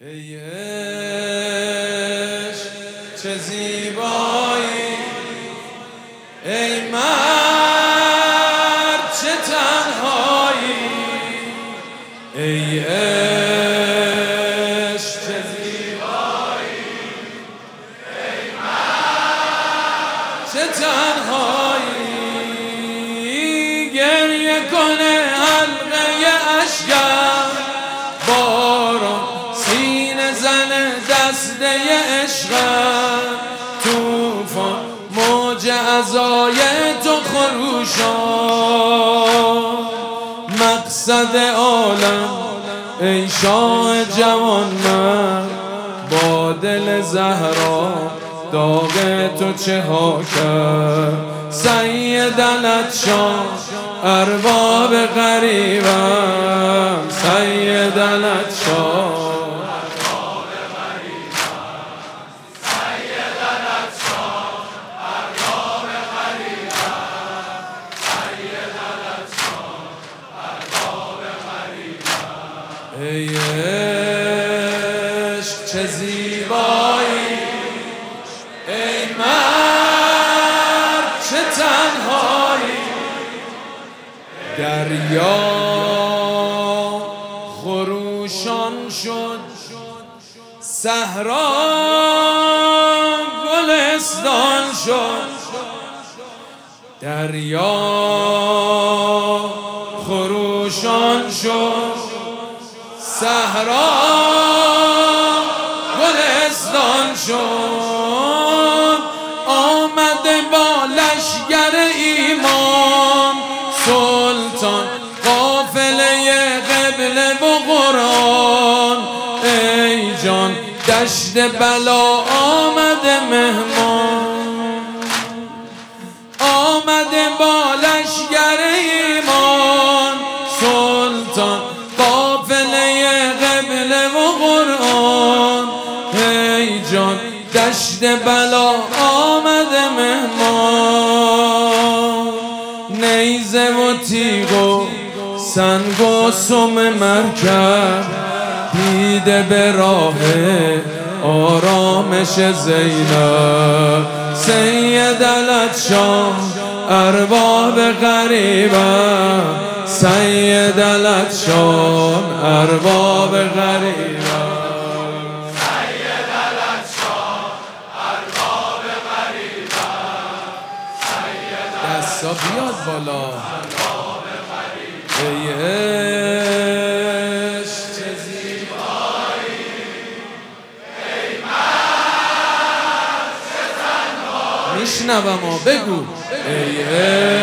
ای عشق چه زیبایی، ای مرد چه تنهایی، ای عشق چه زیبایی، ای مرد چه تنهایی. گریه کنه حلقه اشکم، باران سینه زنه دسته عشقم، توفان موج عزای تو خروشان. مقصد عالم ای شاه جوان، من با دل زهرا داغ تو چه ها کرد. سید العطشان ارباب غریبم، سید العطشان ای عشق چه زیبایی، ای مرد چه تنهایی. دریا خروشان شد، صحرا گلستان شد. دریا خروشان شد، صحرا گلستان شد. آمده با لشگر ایمان سلطان، قافله قبله و قرآن. ای جان دشت بلا آمده مهمان، آمده با لشگر ایمان سلطان، قافله قبله و قرآن. ای جان دشت بلا آمده مهمان. نیزه و تیغ و سنگ و سم مرکب، دیده به راه آرامش زینب. سید العطشان ارباب غریبم، سید العطشان ارباب غریبم، سید العطشان ارباب غریبم، دستا بیاد بالا. ای عشق چه زیبایی، ای مرد چه تنهایی. میشنوم بگو ای عشق